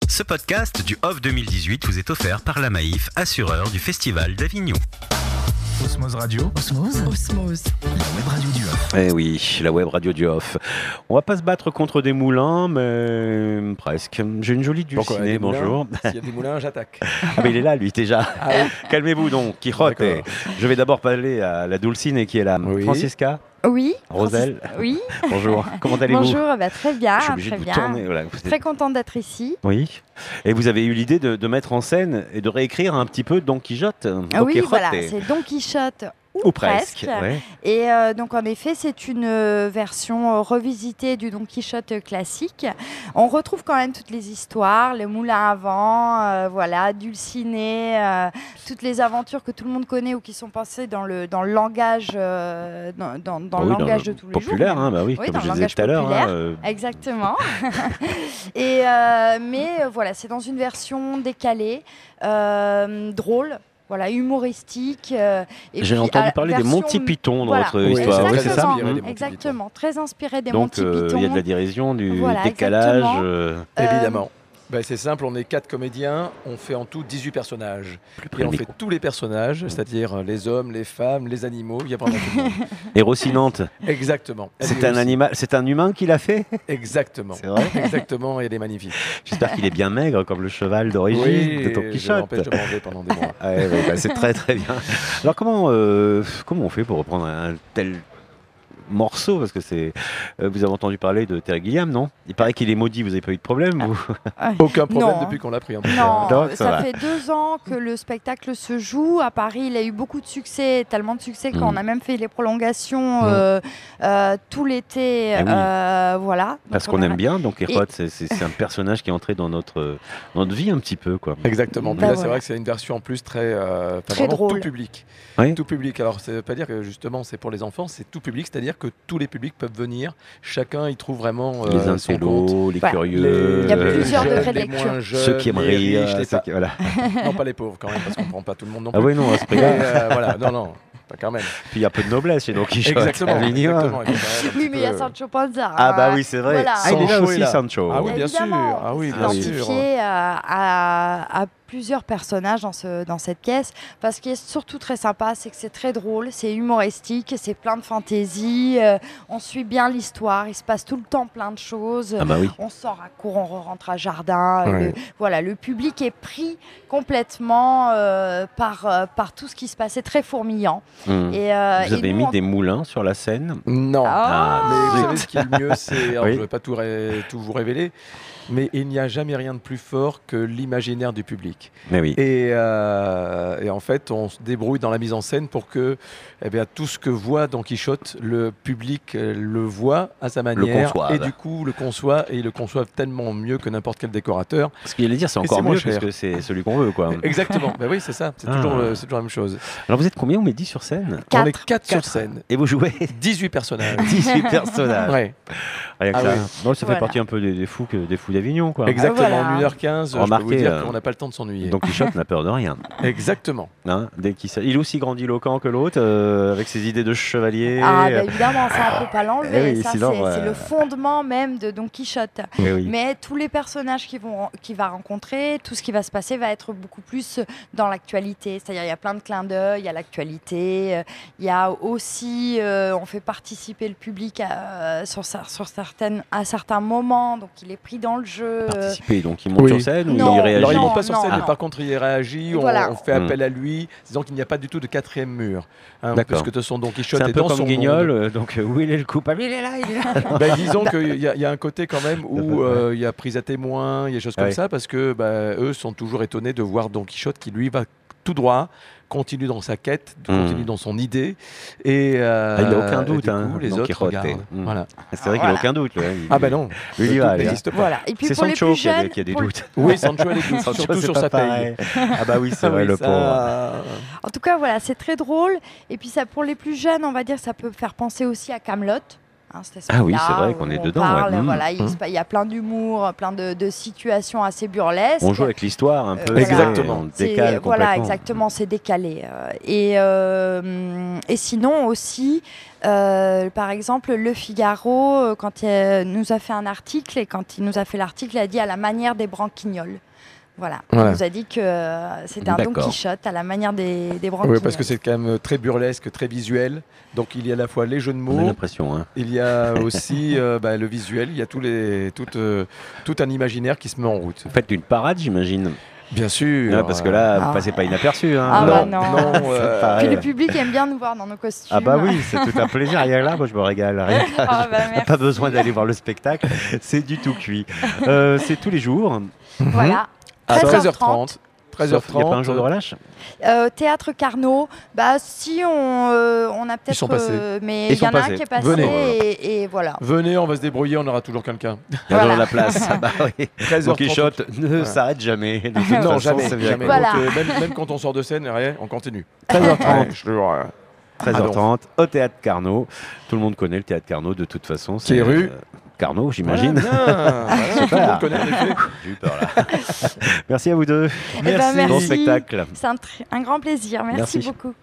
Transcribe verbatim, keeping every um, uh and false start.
Ce podcast du Off deux mille dix-huit vous est offert par la Maïf, assureur du Festival d'Avignon. Osmose Radio. Osmose. Osmose. La web radio du Off. Eh oui, la web radio du Off. On va pas se battre contre des moulins, mais presque. J'ai une jolie dulcinée, bonjour. S'il y a des moulins, j'attaque. Ah mais il est là, lui, déjà. Ah, oui. Calmez-vous donc, Quirote. Je vais d'abord parler à la dulcinée qui est là. Oui. Francisca. Oui. Roselle. Francis... Oui. Bonjour. Comment allez-vous? Bonjour, bah, très bien. Je suis obligé très de vous bien. tourner. Voilà. Vous êtes... Très contente d'être ici. Oui. Et vous avez eu l'idée de, de mettre en scène et de réécrire un petit peu Don Quichotte. Don Ah oui, Quijote. voilà, c'est Don Quichotte. Ou, Ou presque. presque. Ouais. Et euh, donc en effet, c'est une euh, version euh, revisitée du Don Quichotte classique. On retrouve quand même toutes les histoires, le moulin à vent, euh, voilà, Dulcinée, euh, toutes les aventures que tout le monde connaît ou qui sont pensées dans le dans le langage, euh, dans, dans, dans Ah le oui, langage dans de tous les populaire, jours. hein, bah oui, Oui, comme dans je le disais langage tout à l'heure. populaire. Hein, euh... Exactement. Et euh, mais euh, voilà, c'est dans une version décalée, euh, drôle. Voilà, humoristique. Euh, et J'ai puis, entendu à, parler version... des Monty Python dans voilà. votre Oui, histoire. Exactement, Oui, c'est ça. inspiré des Monty exactement. Très inspiré des Donc Monty euh, Python. il y a de la dérision, du Voilà, décalage. exactement. Euh... Évidemment. Ben, c'est simple, on est quatre comédiens, on fait en tout dix-huit personnages. Et on fait tous les personnages, c'est-à-dire les hommes, les femmes, les animaux, il y a vraiment tout le monde. Et Rocinante, Exactement. Elle c'est est un aussi. animal, c'est un humain qui l'a fait. Exactement. C'est vrai. Exactement, et elle est magnifique. J'espère qu'il est bien maigre comme le cheval d'origine Oui, de Don je Quichotte. m'empêche de manger pendant des mois. Ouais, ouais, bah, c'est très très bien. Alors comment euh, comment on fait pour reprendre un tel morceau, parce que c'est euh, vous avez entendu parler de Terry Gilliam, non? Il paraît qu'il est maudit, vous n'avez pas eu de problème vous? Aucun problème Non. depuis qu'on l'a pris en tout Non, cas. Donc, ça ça va. fait deux ans que le spectacle se joue. À Paris, il a eu beaucoup de succès, tellement de succès qu'on Mm. a même fait les prolongations Mm. euh, euh, tout l'été. Ah oui. euh, voilà. Parce Donc, qu'on on aime a- bien, donc Quichotte, c'est, c'est, c'est un personnage qui est entré dans notre, dans notre vie un petit peu, quoi. Exactement. Puis Bah là, voilà. c'est vrai que c'est une version en plus très, euh, enfin, Très vraiment drôle. tout public. Oui. Tout public. Alors, ça veut pas dire que justement c'est pour les enfants, c'est tout public, c'est-à-dire que tous les publics peuvent venir. Chacun y trouve vraiment euh, Les son compte. intellos, les Voilà. curieux, Il y a les plusieurs jeunes, degrés de les lecture. moins jeunes, ceux qui aiment les rire, riches, les ceux pas- qui- voilà. non pas les pauvres quand même, parce qu'on prend pas tout le monde non Ah plus. oui, non, à ce Mais, prix-là. euh, voilà, non, non, pas quand même. Puis il y a un peu de noblesse chez Don Quichotte. Exactement. Un minimum. exactement, il faut quand même un Oui, petit mais il y a peu- Sancho Panza. Ah bah hein. oui, c'est vrai. Voilà. Ah, il est là Sancho aussi, est là. Sancho. Ah oui, bien sûr. Évidemment, Ah oui, c'est bien sûr. identifié à, à- à plusieurs personnages dans, ce, dans cette pièce. Parce ce qui est surtout très sympa, c'est que c'est très drôle, c'est humoristique, c'est plein de fantaisie. euh, on suit bien l'histoire, il se passe tout le temps plein de choses. Ah bah oui. On sort à court, on rentre à jardin. euh, Ouais. le, voilà, le public est pris complètement euh, par, euh, par tout ce qui se passait, très fourmillant. Hum. Et, euh, Vous et avez nous, mis on- des moulins sur la scène. Non. Ah. Mais vous zut. savez ce qui est le mieux, c'est. alors, Oui. Je ne vais pas tout, ré- tout vous révéler, mais il n'y a jamais rien de plus fort que l'imaginaire du public. Mais oui. Et, euh, et en fait, on se débrouille dans la mise en scène pour que eh bien, tout ce que voit Don Quichotte, le public euh, le voit à sa manière. conçoive. Et du coup, le conçoit, et il le conçoive tellement mieux que n'importe quel décorateur. Ce qu'il allait dire, c'est Et encore c'est moins mieux cher. parce que c'est celui qu'on veut, quoi. Exactement. Ben oui, c'est ça. C'est Ah. toujours, le- c'est toujours la même chose. Alors vous êtes combien, on m'a dit, sur scène? On est Quatre. quatre sur Quatre. scène. Et vous jouez dix-huit personnages. dix-huit personnages. Ouais. Rien que Ah ça. oui. Bon, ça fait Voilà. partie un peu des, des fous, que, des fous d'Avignon, quoi. Exactement. Voilà. En une heure quinze, je peux Remarquez, vous dire euh, qu'on n'a pas le temps de s'ennuyer. Don Quichotte n'a peur de rien. Exactement. Hein, dès qu'il s'a- il est aussi grandiloquent que l'autre, euh, avec ses idées de chevalier. Ah, bah évidemment, ça on peut pas l'enlever. Eh oui, ça, sinon, c'est, ouais. c'est le fondement même de Don Quichotte. Eh oui. Mais tous les personnages qu'il, vont, qu'il va rencontrer, tout ce qui va se passer va être beaucoup plus dans l'actualité. C'est-à-dire, il y a plein de clins d'œil, il y a l'actualité. euh, Il y a aussi, euh, on fait participer le public à, sur, cer- sur certaines, à certains moments. Donc, il est pris dans le jeu. euh, Participer, donc il monte Oui. sur scène ou Non, il réagit? Alors, il ne non, monte pas sur non, scène, non. mais par contre, il réagit. On, Voilà. on fait Mm. appel à lui. Disons qu'il n'y a pas du tout de quatrième mur. Hein, D'accord. parce que de toute façon, Don Quichotte C'est un est peu dans comme son Guignol, monde. euh, donc euh, où il est le coupable? Il est là, il est là. Ben, disons qu'il y, a- il y a un côté quand même où euh, il y a prise à témoin, il y a des choses comme Ouais. ça, parce que bah, eux sont toujours étonnés de voir Don Quichotte qui lui va tout droit, continue dans sa quête, Mm. continue dans son idée. Et euh, Ah, il n'a aucun et doute, du hein, coup, les Don autres Quichotte. regardent. Mm. Voilà. C'est vrai qu'il n'a aucun doute. Là. Il- Ah ben non, Lui, il le va, doute allez. n'existe pas. Voilà. Et puis C'est pour les Sancho plus qui a, jeunes, des- qui a des pour- doutes. Oui, Sancho a des doutes, Sancho, surtout c'est sur pas sa paye. pareil. Ah bah oui, c'est Ah vrai, oui, le ça- pauvre. En tout cas, voilà, c'est très drôle. Et puis ça, pour les plus jeunes, on va dire, ça peut faire penser aussi à Camelot. Hein, cet Ah oui, esprit-là, c'est vrai où qu'on est on dedans, parle, ouais. Mmh, voilà, il, mmh. se pa- il y a plein d'humour, plein de, de situations assez burlesques. On joue avec l'histoire un Euh, peu. voilà. Exactement. On C'est- décale voilà, complètement. exactement, c'est décalé. euh, Et, euh, et sinon aussi, euh, par exemple, Le Figaro, euh, quand il euh, nous a fait un article, et quand il nous a fait l'article, il a dit à la manière des branquignoles. Voilà, Voilà. il nous a dit que euh, c'était un Don D'accord. Quichotte à la manière des, des branquignoles. Oui, parce que c'est quand même très burlesque, très visuel. Donc il y a à la fois les jeux de On a mots, l'impression. Hein. il y a aussi euh, bah, le visuel, il y a tous les, tout, euh, tout un imaginaire qui se met en route. Vous faites une parade, j'imagine. Bien sûr. Ouais, parce que là, vous Ah passez ouais. pas inaperçu. Hein. Ah bah non, non. non, C'est euh, pareil. Puis le public aime bien nous voir dans nos costumes. Ah bah oui, c'est tout un plaisir. Rien que là, moi je me régale. Rien que là, Ah bah j'ai merci. pas besoin d'aller voir le spectacle. C'est du tout cuit. Euh, c'est tous les jours. Voilà. à treize treize heures heures trente. treize heures Sauf, il n'y a pas un jour de trente. relâche. Euh, Théâtre Carnot, bah si on, euh, on a peut-être, sont passés. euh, mais Ils il y en sont a passés. un qui est passé Venez. et, et voilà. Venez, on va se débrouiller, on aura toujours quelqu'un. Il y a Voilà. toujours de la place. Ah bah oui. treize Don heures trente. Quichotte ne Voilà. s'arrête jamais. De toute Non, Non, façon, jamais. c'est bien jamais. connu. Voilà. Donc, euh, même, même quand on sort de scène, rien, on continue. treize heures trente. Ouais, je te jure, euh, treize heures trente au Théâtre Carnot. Tout le monde connaît le Théâtre Carnot de toute façon. Qui est rue Carnot, j'imagine. Voilà, bien. Voilà, tout le monde connaît en effet. J'ai eu peur là. Merci à vous deux. Eh ben, Merci. merci. Bon spectacle. C'est un, tr- un grand plaisir. Merci, Merci. beaucoup.